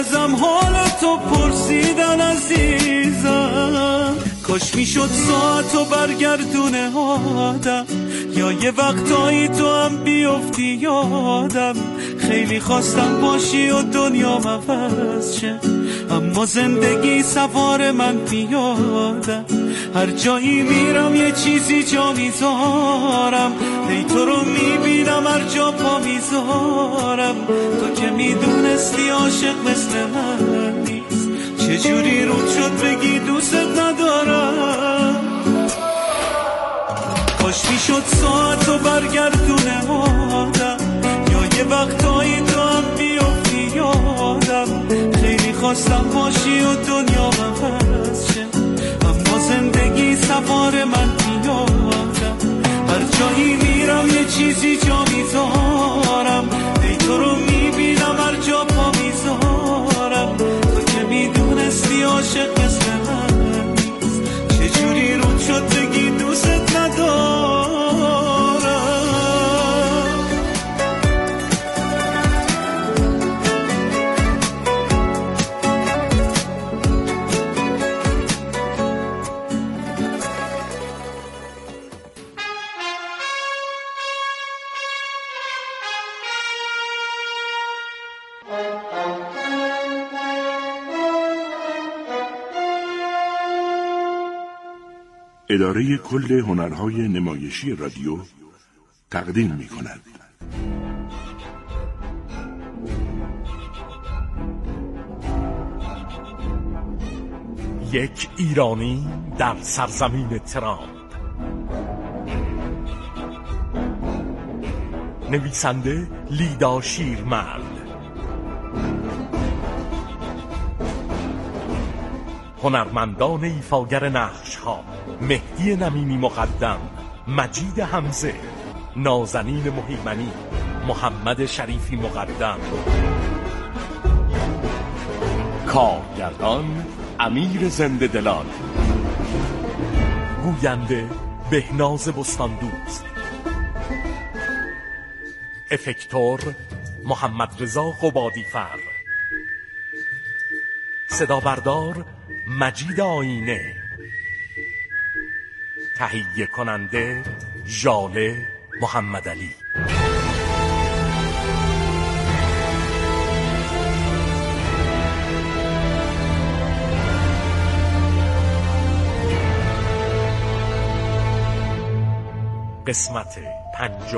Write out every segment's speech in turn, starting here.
ازم حالتو پرسیدن عزیزم. کاش میشد ساعتو برگردونه آدم، یا یه وقتایی تو هم بیفتی یادم. خیلی خواستم باشی و دنیا عوض شه، اما زندگی سوار من پیادم. هر جایی میرم یه چیزی جا میذارم، ای تو رو میبینم هر جا پا میذارم. تو که میدونستی عاشق مثل من نیست، چجوری رود شد بگی دوست ندارم. کاش میشد ساعتو برگردونه آدم، یا یه وقتایی تو هم بیفتی یادم. خیلی خواستم باشی و دنیا عوض شه، اما زندگی سوار من پیادم. هر جایی میرم یه چیزی جا میذارم، ای تو رو میبینم هر جا پا میذارم. تو که میدونستی عاشق مثل من نیست، چجوری رود شد بگی دوست ندارم. اداره کل هنرهای نمایشی رادیو تقدیم می‌کند. یک ایرانی در سرزمین ترامپ. نویسنده لیدا شیرمرد، هنرمندان ایفاگر نقش‌ها: مهدی نمیمی مقدم، مجید حمزه، نازنین مهیمنی، محمد شریفی مقدم. کارگردان امیر زنده دلال، گوینده بهناز بستاندوست، افکتور محمد رضا قبادیفر، صدا بردار مجید آینه، تهیه کننده ژاله محمدعلی. قسمت 5.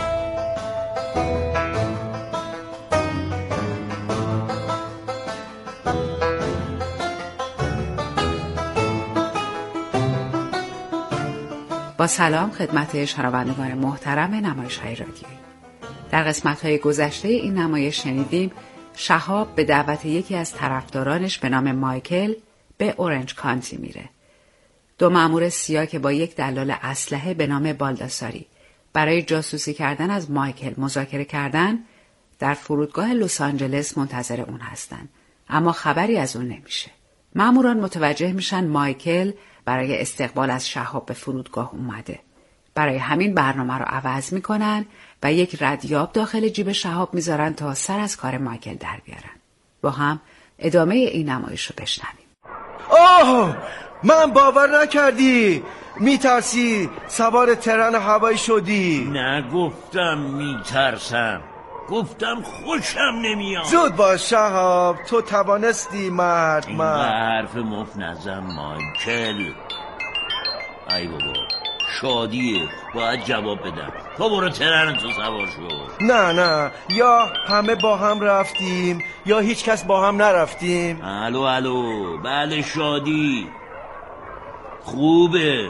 با سلام خدمت شنوندگان محترم نمایش‌های رادیویی. در قسمت‌های گذشته این نمایش شنیدیم شهاب به دعوت یکی از طرفدارانش به نام مایکل به اورنج کانتی میره. 2 مأمور سیاه که با یک دلال اسلحه به نام بالداساری برای جاسوسی کردن از مایکل مذاکره کردن، در فرودگاه لس آنجلس منتظر اون هستن، اما خبری از اون نمیشه. مأموران متوجه میشن مایکل برای استقبال از شهاب به فرودگاه اومده. برای همین برنامه رو عوض میکنن و یک ردیاب داخل جیب شهاب میذارن تا سر از کار مایکل در بیارن. با هم ادامه این نمایش رو بشنویم. آه، من باور نکردی میترسی سوار ترن هوایی شدی. نگفتم میترسم، گفتم خوشم نمیاد. زود باش شهاب، تو توانستی مرد. این حرف مفت نزن مایکل. ای بابا شادیه، باید جواب بدم. تو برو ترن تو سوار شو. نه یا همه با هم رفتیم یا هیچ کس با هم نرفتیم. الو بله شادی خوبه.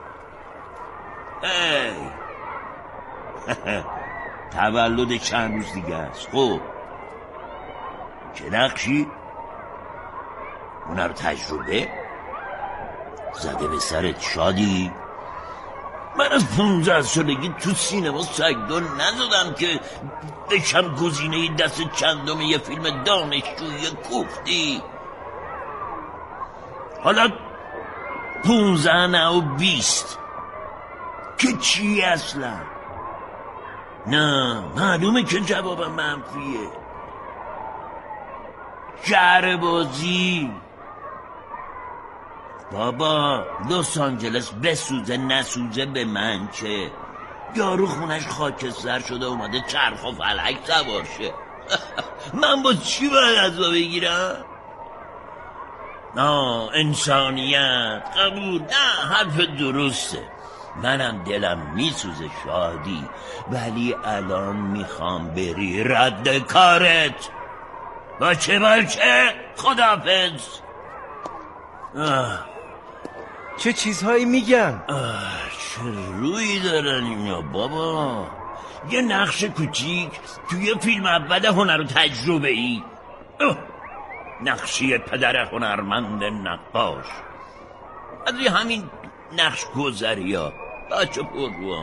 ای تولد چند روز دیگه است. خب چه نقشی؟ هنر تجربه زده به سرت شادی؟ من از 15 سالگی تو سینما سگدل نزدم که بشم گزینه دست چندم یه فیلم دانشجویی کوفتی. حالا 15 نه و 20 که چی اصلا؟ نه معلومه که جوابم منفیه. شهر بازی. بابا لس آنجلس بسوزه نسوزه به من چه؟ یارو خونش خاکستر شده اومده چرخ و فلک سوار شه. من با چی باید عذاب بگیرم؟ نه انسانیت قبول، نه حرف درسته. منم دلم میسوزه شادی، ولی الان میخوام بری رد کارت. باشه خداحافظ. چه چیزهایی میگن؟ چه روی دارن اینا بابا؟ یه نقش کوچیک توی فیلم اول هنر و تجربه ای، نقشی پدر هنرمند نقاش. از همین نقش گذری ها بچه پروا.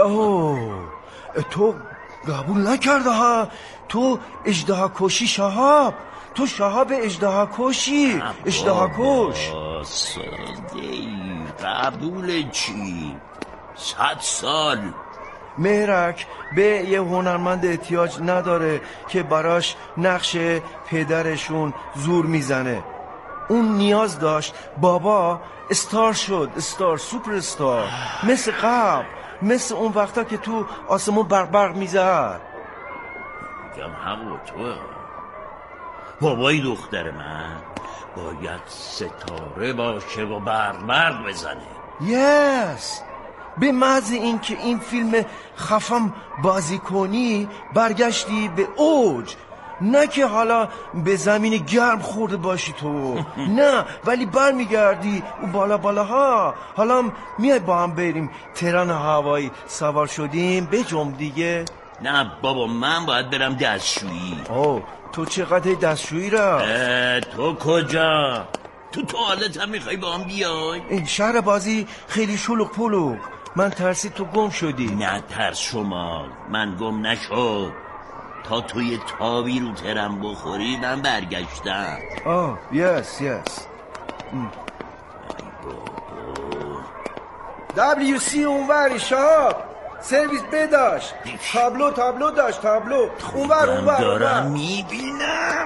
تو قبول نکرده ها؟ تو اژدها کشی شهاب، تو شهاب اژدها کشی، اژدها کش. ساده ای قبول چی؟ 100 سال. مهرک به یه هنرمند احتیاج نداره که براش نقش پدرشون زور میزنه. اون نیاز داشت بابا استار شد، استار، سوپر استار، مثل قبل، مثل اون وقتا که تو آسمون برق میزد. میگم همون تو بابای دختر من باید ستاره باشه و برق بزنه. یس، به محض این که این فیلم خفم بازی کنی برگشتی به اوج. نه که حالا به زمین گرم خورده باشی تو، نه، ولی برمیگردی اون بالاها. حالا میای با هم بریم ترن هوایی سوار شدیم بجم دیگه. نه بابا من باید برم دستشویی. تو چقدر دستشویی را؟ تو کجا؟ تو توالت هم میخوای با هم بیای؟ این شهر بازی خیلی شلوغ پلوغ، من ترسی تو گم شدی. نه ترس شما، من گم نشد. تا توی تابی رو ترم بخوری من برگشتم. یس WC اونوری شهاب سرویس بداشت، تابلو داشت، تابلو اونور دارم میبینم.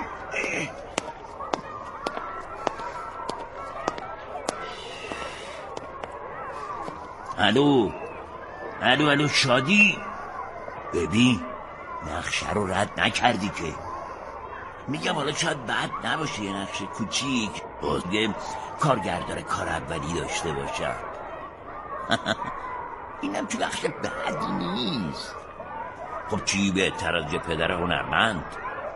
الو شادی، ببین نقشه رو رد نکردی که. میگم حالا شاید بد نباشه یه نقش کوچیک، بازگه کارگردان کار اولی داشته باشم. اینم تو نقش بدی نیست. خب چی بهتر از یه پدر هنرمند؟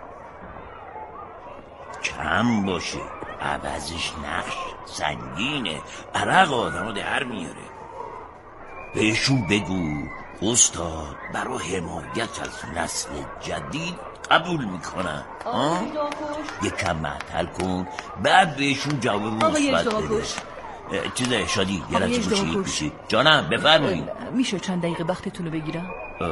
کم باشه عوضش نقش سنگینه، عرق آدمو در میاره. بهشون بگو استاد برای حمایت از نسل جدید قبول میکنن. یکم معطل کن بعد بهشون جواب مثبت بده. چیزه شادی یه لحظه گوشی جانم بفرمایید. میشه چند دقیقه وقتتون رو بگیرم؟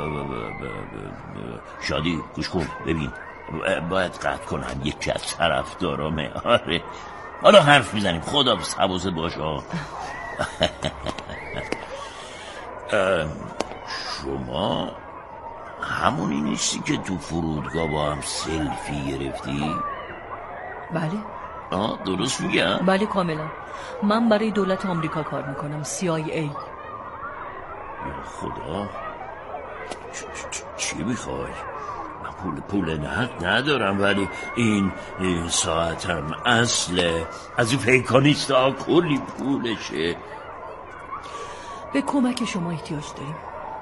شادی گوش کن ببین، باید قطع کنم یکی از طرفدارامه. آره حالا حرف میزنیم، خدا حواست باشه. شما همونی نیستی که تو فرودگاه با هم سلفی گرفتی؟ بله. درست میگم؟ بله کاملا. من برای دولت آمریکا کار میکنم، CIA. یا خدا، چی میخوای؟ من پول نقد ندارم، ولی این ساعتم اصله از این پیکانیستا کلی پولشه. به کمک شما احتیاج داریم.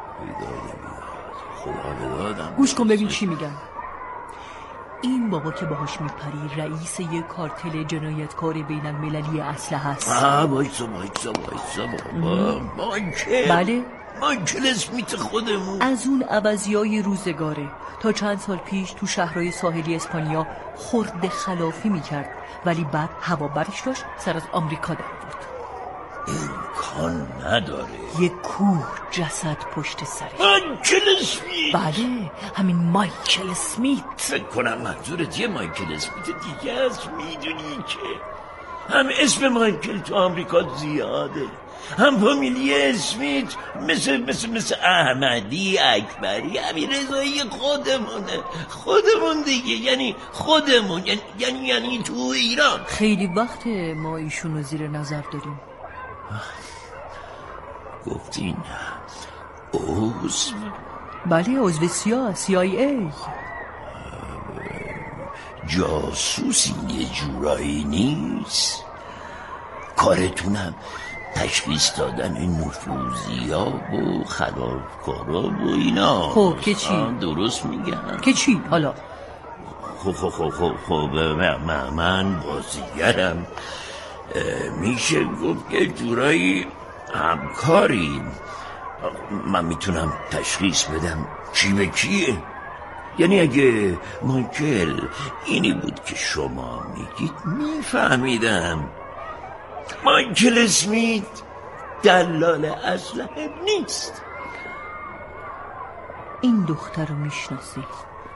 خدا گوش کن ببین چی میگم. این بابا که باهاش میپری رئیس یه کارتل جنایتکار بین المللی اسلحه هست. وایسا بابا. بله مایکل اسمیت خودمون. از اون عوضیای روزگاره. تا چند سال پیش تو شهرهای ساحلی اسپانیا خرد خلافی میکرد، ولی بعد هوابرش داشت سر از آمریکا در بود. امکان نداره. یه کوه جسد پشت سرش. مایکل اسمیت. بله همین مایکل اسمیت. فکر کنم منظورت یه مایکل اسمیت دیگه است. میدونی که هم اسم مایکل تو آمریکا زیاده، هم فامیلی اسمیت مثل احمدی، اکبری، همین رضایی خودمون دیگه، یعنی خودمون، یعنی تو ایران. خیلی وقت ما ایشونو زیر نظر داریم. گفتین عضو؟ بله، عضو CIA. جاسوس این یه جورایی نیست؟ کارتونم تشخیص دادن نفوذی‌ها و خلافکارا و اینا. خب که چی؟ درست میگم که چی حالا؟ خب من بازیگرم، میشه گفت یه جورایی همکاریم. من میتونم تشخیص بدم کی به کیه. یعنی اگه مایکل اینی بود که شما میگید میفهمیدم. مایکل اسمیت دلال اسلحه نیست. این دختر رو میشناسی؟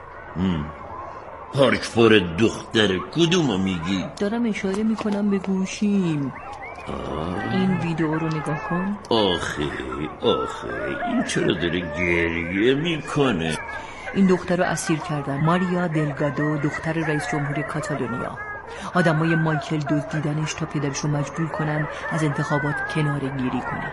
پارکفور دختر کدومو میگی؟ دارم اشاره میکنم به گوشیم. این ویدیو رو نگاه کن. آخه این چرا داره گریه میکنه؟ این دختر رو اسیر کردن. ماریا دلگادو، دختر رئیس جمهور کاتالونیا. آدمای مایکل دزدیدنش تا پدرش رو مجبور کنن از انتخابات کناره‌گیری کنه.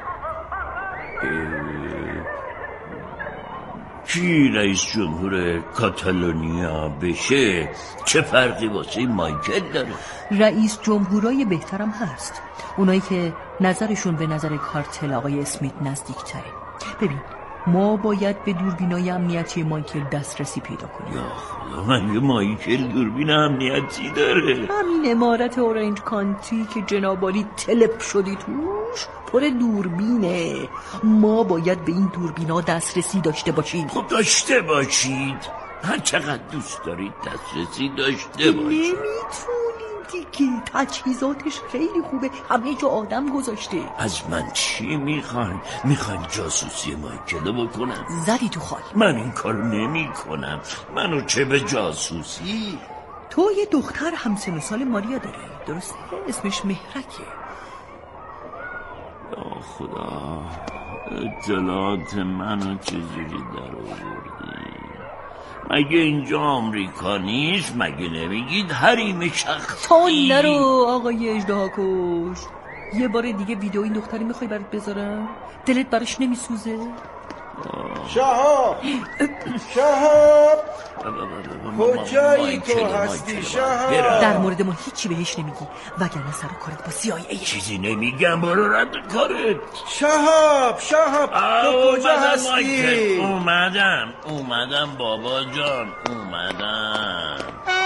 کی رئیس جمهور کاتالونیا بشه چه فرقی واسه مایکل داره؟ رئیس جمهورای بهترم هست، اونایی که نظرشون به نظر کارتل آقای اسمیت نزدیک تره. ببین، ما باید به دوربینای امنیتی مایکل دسترسی پیدا کنیم. یا خدا، من یه مایکل دوربین امنیتی داره؟ همین عمارت اورنج کانتی که جنابالی تلپ شدی توش پر دوربینه. ما باید به این دوربینا دسترسی داشته باشیم. خب داشته باشید، هر چقدر دوست دارید دسترسی داشته باشید. نمیتونیم دیگه، تجهیزاتش خیلی خوبه، همه جا آدم گذاشته. از من چی میخواین جاسوسی مایکل رو بکنم؟ زدی تو خال. من این کار نمی کنم. منو چه به جاسوسی؟ تو یه دختر همسن و سال ماریا داری، درسته؟ اسمش مهرکه. یا خدا، اطلاعات منو چجوری در آوردی؟ مگه اینجا آمریکا نیست؟ مگه نمیگید حریم شخصی؟ تا نرو آقای اژدها کش. یه بار دیگه ویدیو این دختری میخوای برات بذارم؟ دلت براش نمیسوزه؟ شهاب کجایی تو هستی شهاب؟ در مورد ما هیچی بهش نمیگی وگرنه سر و کارت با CIA. چیزی نمیگم، برو رد کارت. شهاب تو کجا هستی؟ اومدم بابا جان، اومدم.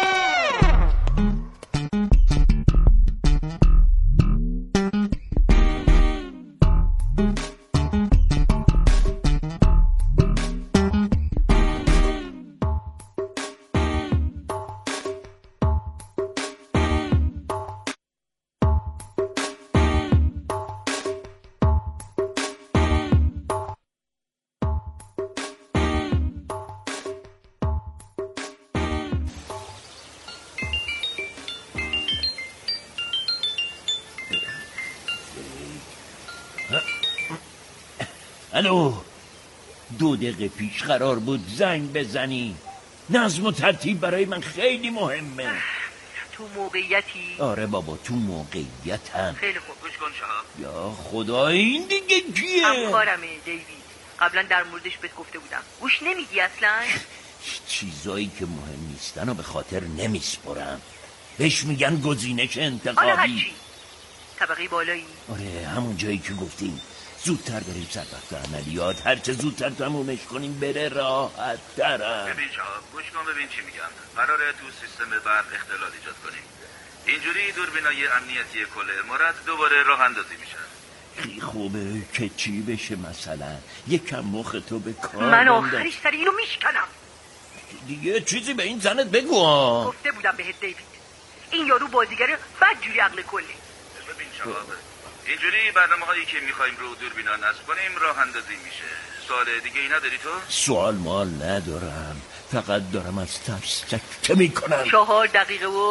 الو، 2 دقیقه پیش قرار بود زنگ بزنی. نظم و ترتیب برای من خیلی مهمه. تو موقعیتی؟ آره بابا، تو موقعیتم. خیلی خوب، گوش کن شهاب. یا خدا، این دیگه کیه؟ همکارمه دیوید. قبلا در موردش بهت گفته بودم، گوش نمیدی اصلا؟ چیزایی که مهم نیستن و به خاطر نمیسپرم. بهش میگن گزینش انتخابی. حالا هرچی. طبقه بالایی؟ آره، همون جایی که گفتیم زودتر بریم سر وقت عملیات. هرچه زودتر تمومش کنیم بره راحت ترم. ببین شهاب، گوش کن ببین چی میگم. قراره تو سیستم برق اختلال ایجاد کنیم. اینجوری دوربینای امنیتی کل امارت دوباره راه اندازی میشن. خیلی خوبه که چی بشه مثلا؟ یکم مخ تو به کار من آخرش سر اینو میشکنم دیگه. چیزی به این زنت بگو. گفته بودم بهت دیوید، این یارو بازیگر بدجوری عقل کله. ببین شهاب، اینجوری برنامه هایی که میخوایم رو دوربینا نصب کنیم راه اندازی میشه. سوال دیگه ای نداری تو؟ سوال مال ندارم، فقط دارم از ترس چکه میکنم. 4 دقیقه و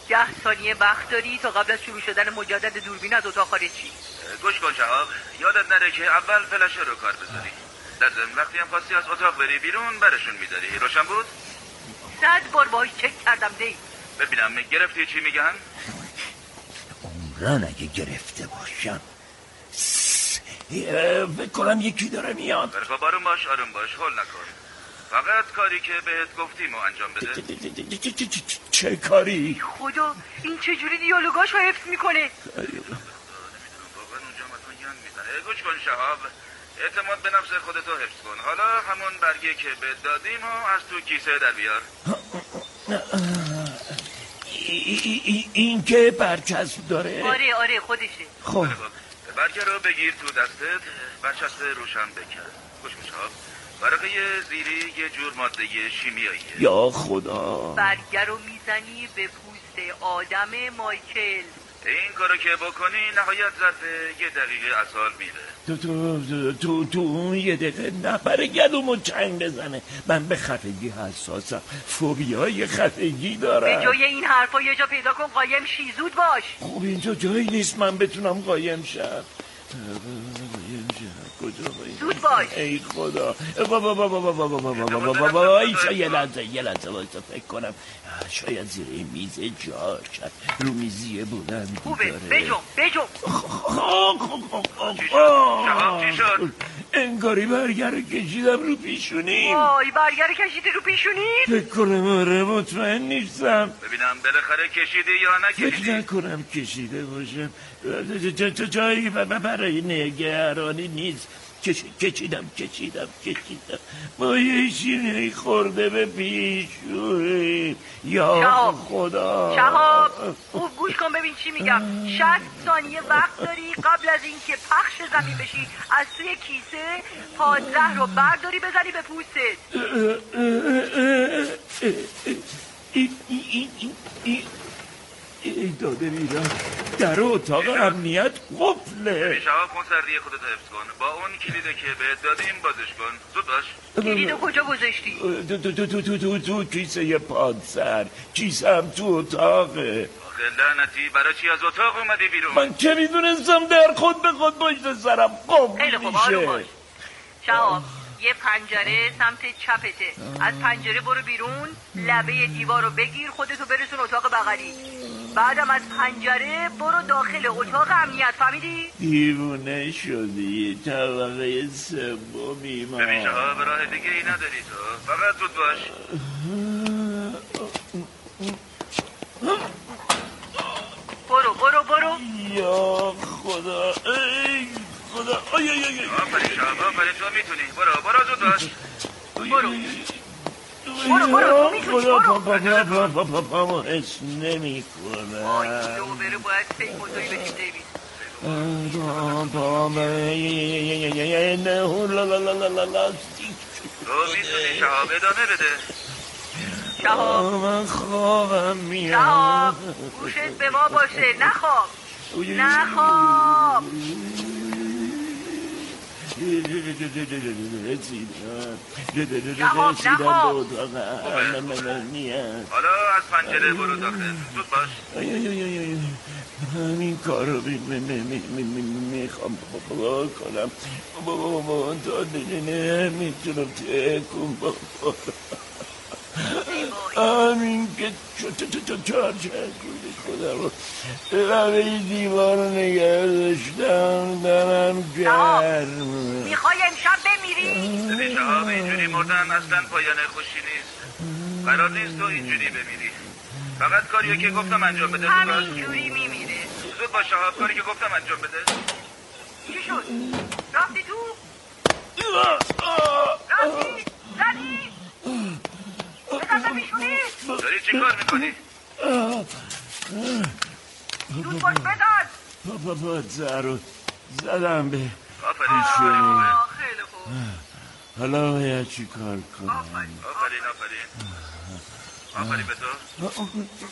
10 ثانیه وقت داری تا قبل از شروع شدن مجدد دوربین از اتاق خارج شی. گوش کن شهاب، یادت نره که اول فلشه رو کار بذاری. در ضمن وقتی هم خواستی از اتاق بری بیرون برشون میداری. روشن بود؟ 100 بار باهاش چک کردم دی. ببینم گرفتی چی میگن؟ عمران اگه گرفته باشم بکنم یکی داره میاد. خب آروم باش هول نکن. فقط کاری که بهت گفتیم و انجام بده. چه کاری؟ خدا این چجوری دیالوگاشو حفظ میکنه؟ گوش کن شهاب، اعتماد به نفس خودتو حفظ کن. حالا همون برگه که بهت دادیم و از تو کیسه در بیار. این که برچسب داره؟ آره خودشه. خب برگه رو بگیر تو دستت، برچسب روشن بکن. گوش کن شهاب، ورقه زیری یه جور ماده شیمیاییه. یا خدا. برگه رو میزنی به پوست آدم مایکل. این کارو که بکنی نهایت ظرف 1 دقیقه از حال میره. تو اون 1 دقیقه نبره گلومو چنگ بزنه. من به خفگی حساسم، فوبیای خفگی دارم. به جای این حرفا یه جا پیدا کن قایم شی، زود باش. خب اینجا جایی نیست من بتونم قایم شم. کجا زود باش. ای خدا. یه لحظه واسه فکر کنم. شاید زیر این میز جا شد. رو میزی بلندی خوبه داره. بجم چی شد؟ انگاری برگر رو کشیدم رو پیشونیم. وای برگر کشیدی رو پیشونیم؟ فکر کنم آره، مطمئن نیستم. ببینم بالاخره کشیدی یا نکشیدی؟ فکر نکنم کشیده باشم. جایی برای نگرانی نیست. کشیدم با یه شیرینی خورده به پیشونی. یا خدا. شهاب خوب گوش کن ببین چی میگم. 60 ثانیه وقت داری قبل از اینکه پخش زمین بشی از توی کیسه پادزهر رو برداری بزنی به پوستت. ای داده میرم در اتاق امنیت قفله. شهاب کن سردی خودت حفظ کن. با اون کلیده که بهت دادیم بازش کن. زود باش. کلیدو کجا گذاشتی؟ تو کیسه پادزهر. کیسه هم تو اتاقه. آخه لعنتی برای چی از اتاق اومدی بیرون؟ من چه میدونستم در خود به خود پشت سرم قفل خیلی خوب آروم باش. میشه. شهاب یه پنجره سمت چپته. از پنجره برو بیرون، لبه دیوار رو بگیر، خودتو برسون اتاق بغلی. بعدم از پنجره برو داخل اتاق امنیت. فهمیدی؟ دیوونه شدی. طبقه سومی ما. ببین شهاب راه دیگه ای نداری تو. فقط زود باش. برو. یا خدا. ای خدا. آفرین شهاب آفرین، تو میتونی. برو زود باش. برو میتونی. خدا پامو حس نمی کنم. دوباره باید فکر موتوری بشید دیوید. تو میتونی شهاب ادامه بده. شهاب من خوابم میاد. شهاب گوشت به ما باشه. نخواب رسیدم به اتاق امنیت. حالا از پنجره برو داخل. زود باش. همین کار رو میخوام کنم. بابا تا نمیتونم تکون بخورم. همین که چارچه خودم لبه دیوار رو نگه داشتم دارم گرم. میخوای امشب بمیری؟ ببین شهاب اینجوری مردن اصلا پایان خوشی نیست. قرار نیست تو اینجوری بمیری. فقط کاریو که گفتم انجام بده. همینجوری میمیره. زود باش شهاب، کاری که گفتم انجام بده. چی شد؟ رفتی تو؟ رفتی؟ زدی؟ بزن بیشونی؟ داری چی کار میکنی؟ زود باش بزن. پادزهر رو زدم به آفرین. خیلی خوب. حالا باید چی کار کنم؟ آفرین به تو.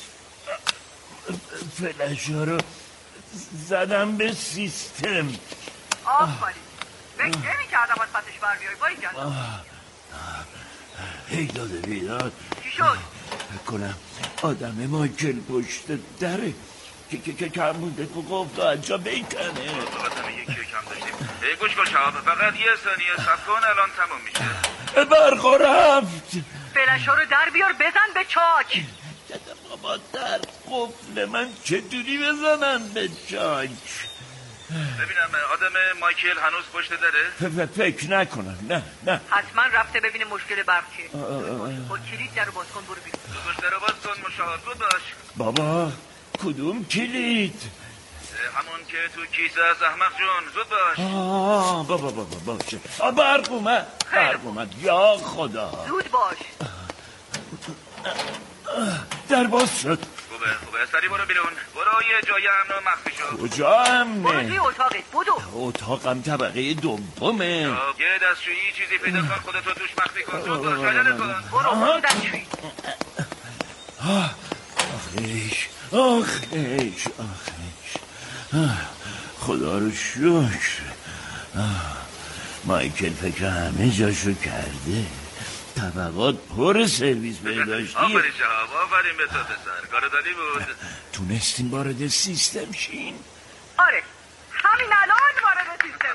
فلشا رو زدم به سیستم. آفرین. فکر نمی‌کردم از پسش بر بیای. باری کردم. هی داده بیداد. چی شد؟ کنم آدم مایکل پشت دره که کم بوده که گفت آنجا بکنه. آدم یکی کم داشتیم. گوش کن شهاب، فقط یه ثانیه صبر کن، الان تمام میشه. برق رفت. فلشا رو در بیار بزن به چاک. بابا در قفل من چطوری بزنم به چاک؟ ببینم آدم مایکل هنوز پشت داره؟ فکر نکنم. نه حتما رفته ببینه مشکل برق چیه. با کلید در رو باز کن، برو بیرون. پشت در رو باز کن مشاور بود باش. بابا کدوم کلید؟ همون که تو کیسه است احمق جون، زود باش. بابا باشه. برق اومد یا خدا. زود باش. در باز شد. خوبه سری برو بیرون. برو یه جای امن و مخفی شو. کجا امنه؟ برو توی اتاقت، بدو. اتاقم طبقه دومه. یه دستشویی چیزی پیدا کن، خودتو توش مخفی کن. زود باش، عجله کن. برو دستشویی. آخیش خدا رو شکر. مایکل فکر همه جاشو کرده. طبقات پر سرویس بهداشتی. آفرین شهاب، آفرین به تو پسر، کاردانی بود. تونستیم وارد سیستم شین؟ آره همین الان وارد سیستم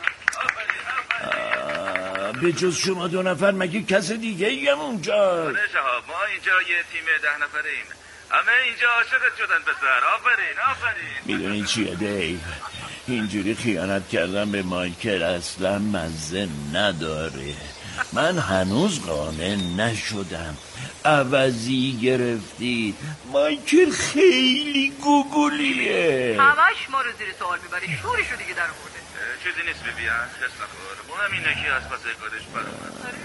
شدیم. به جز شما 2 نفر مگه کس دیگه ایم اونجا؟ آره شهاب، ما اینجا یه تیم 10 نفره ایم. همه اینجا عاشقت شدن پسر. آفرین. میدونی چیه دیو؟ اینجوری خیانت کردن به مایکل اصلا مزه نداره. من هنوز قانع نشدم. عوضی گرفتید. مایکل خیلی گوگولیه. همش ما رو زیر سوال میبری. شورشو دیگه در آورده. چیزی نیست بیان، کس نخور. مهم اینه که از پس کارش برآمد.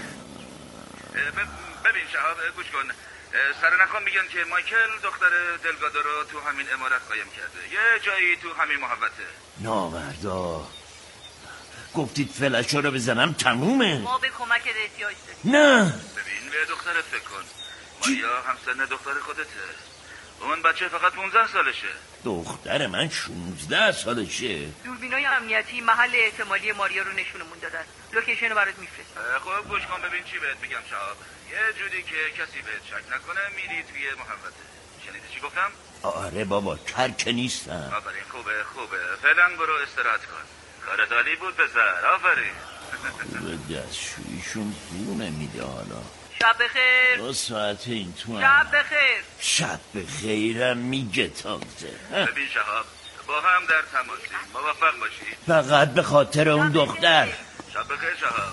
ببین شهاب، گوش کن. سرنخان میگن که مایکل دختر دلگادو رو تو همین عمارت قایم کرده. یه جایی تو همین محوطه. نامردا گفتید فلشا رو بزنم تمومه. ما به کمک احتیاج داریم. نه ببین به دخترت فکر کن. ماریا همسن دختر خودته. اون بچه فقط 15 سالشه. دختر من 16 سالشه. دوربینای امنیتی محل احتمالی ماریا رو نشونمون دادن. لوکیشن رو برات میفرستم. خب گوش کن ببین چی بهت میگم شهاب. یه جوری که کسی بهت شک نکنه میری توی محوطه. شنیدی چی گفتم؟ آره بابا کرک نیستم. آفرین خوبه. فعلا برو استراحت کن. کارت عالی بود پسر. آفرین. به دستشویشون پول نمیده حالا. شب بخیر. 2 ساعت این تو هم. شب بخیر. شب بخیرم میگه تازه. ببین شهاب، با هم در تماسیم. موفق باشی. فقط به خاطر اون دختر. شب بخیر شهاب.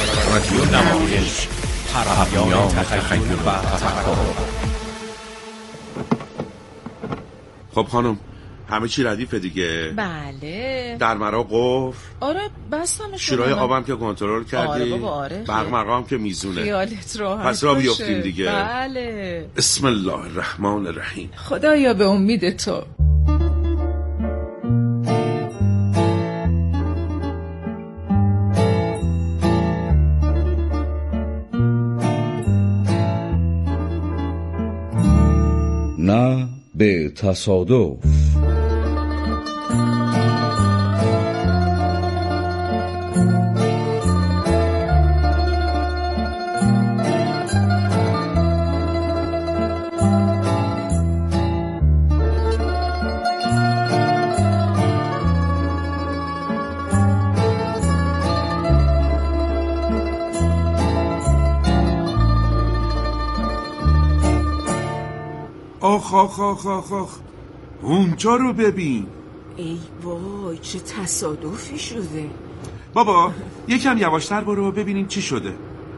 رادیو نمایش، پیام تخیل و تفکر. خب خانم، همه چی ردیفه دیگه؟ بله. در مرا قفل؟ آره بستم. شیرای آبم که کنترل کردی؟ آره بابا آره. برق مرقام که میزونه. خیالت راحت پس را بیافتیم دیگه. بله. بسم الله الرحمن الرحیم. خدایا به امید تو. نه به تصادف. آخ آخ آخ آخ آخ، اونجا رو ببین. ای وای چه تصادفی شده. بابا یکم یواشتر برو ببینیم چی شده.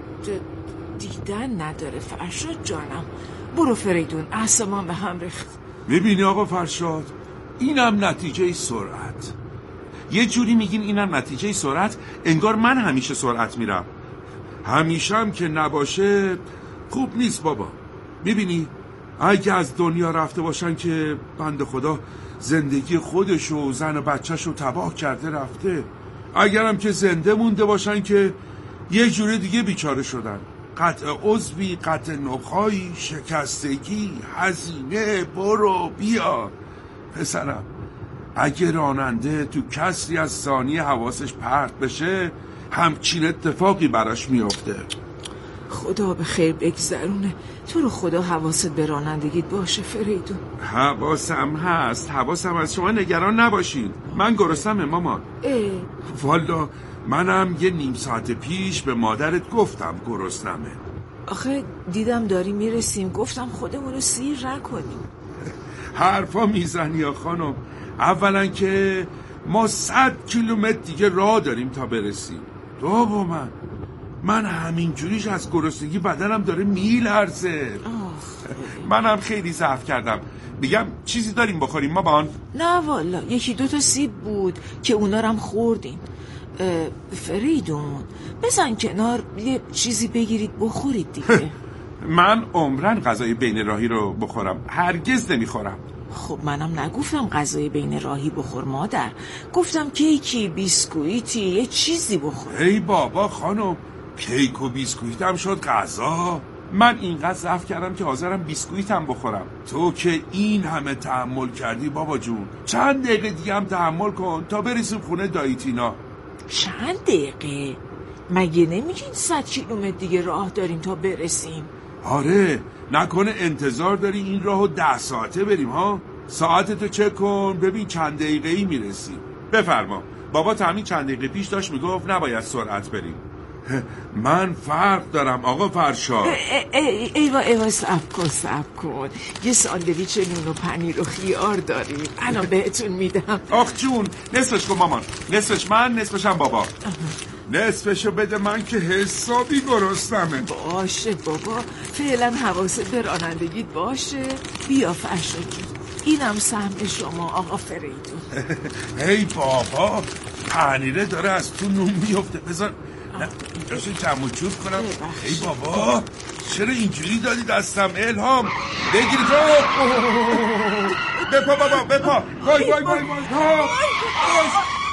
دیدن نداره فرشاد جانم. برو فریدون، اعصابم به هم ریخت. میبینی آقا فرشاد، اینم نتیجه سرعت. یه جوری میگین اینم نتیجه سرعت، انگار من همیشه سرعت میرم. همیشه هم که نباشه خوب نیست بابا. میبینی اگه از دنیا رفته باشن که بنده خدا زندگی خودش و زن و بچهش رو تباه کرده رفته، اگرم که زنده مونده باشن که یه جوری دیگه بیچاره شدن. قطع عضوی، قطع نخایی، شکستگی، هزینه، برو بیا. پسرم اگه راننده تو کسری از ثانیه حواسش پرت بشه همچین اتفاقی براش میفته. خدا به خیر بگذرونه. تو رو خدا حواست به رانندگیت باشه فریدون. حواسم هست، حواسم هست، شما نگران نباشین. من گرسنمه مامان. والا منم یه نیم ساعت پیش به مادرت گفتم گرسنمه. آخه دیدم داری میرسیم، گفتم خودمون رو سیر نکنیم. حرفا میزنی یا خانم. اولا که ما 100 کیلومتر دیگه راه داریم تا برسیم. دوما من همین جوریش از گرسنگی بدنم داره میلرزه. منم خیلی ضعف کردم. میگم چیزی داریم بخوریم مامان؟ نه والا، 1-2 سیب بود که اونا رو هم خوردیم. فریدون بزن کنار، یه چیزی بگیرید بخورید دیگه. من عمرن غذای بین راهی رو بخورم، هرگز نمیخورم. خب منم نگفتم غذای بین راهی بخور مادر، گفتم کیکی، بیسکویتی، یه چیزی بخور. ای بابا خانم، کیک و بیسکویت هم شد غذا؟ من اینقدر ضعف کردم که حاضرم بیسکویت هم بخورم. تو که این همه تحمل کردی بابا جون، چند دقیقه دیگه هم تحمل کن تا برسیم خونه داییتینا. چند دقیقه؟ مگه نمیگین 100 کیلومتر دیگه راه داریم تا برسیم؟ آره، نکنه انتظار داری این راهو 10 ساعته بریم ها؟ ساعتتو چک کن ببین چند دقیقه‌ای میرسیم. بفرما. بابا همین چند دقیقه پیش داشت میگفت نباید سرعت بریم. من فرق دارم آقا فرشاد. ایوا صبر کن. یه ساندویچ نون و پنیر و خیار داریم، الان بهتون میدم. آخ جون، نصفش کن مامان. نصفش من، نصفش هم بابا. نصفشو بده من که حسابی گرسنمه. باشه بابا، فعلا حواست به رانندگیت باشه. بیا فرشاد، اینم سهم شما آقا فریدون. ای بابا، پنیره داره از تو نون میفته. بذار اینجاشو جمع و جور کنم. ای بابا، چرا اینجوری دادی دستم؟ الهام بگیر تو. بپا بابا، بپا. وای